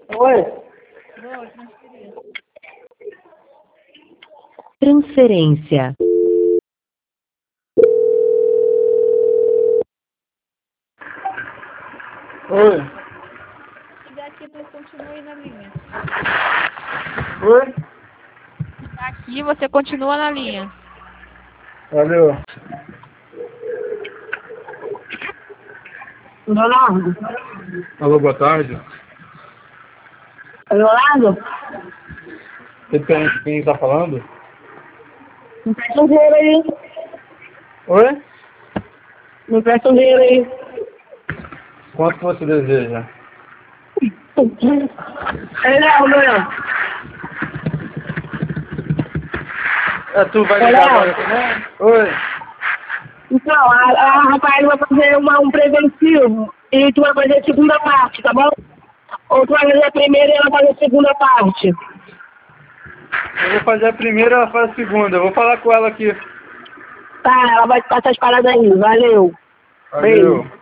Oi. Vou transferir. Transferência. Oi. Se der aqui, tu continua aí na linha. Oi. Aqui você continua na linha. Valeu. Leonardo? Alô, boa tarde. Leonardo? Quem tá falando? Me presta um dinheiro aí. Oi? Me presta um dinheiro aí. Quanto você deseja? Léo. Tu vai ligar agora também? Oi. Então, a Rafael vai fazer um preventivo e tu vai fazer a segunda parte, tá bom? Ou tu vai fazer a primeira e ela vai fazer a segunda parte. Eu vou fazer a primeira, ela faz a segunda. Eu vou falar com ela aqui. Tá, ela vai te passar as paradas aí. Valeu. Valeu. Beijo.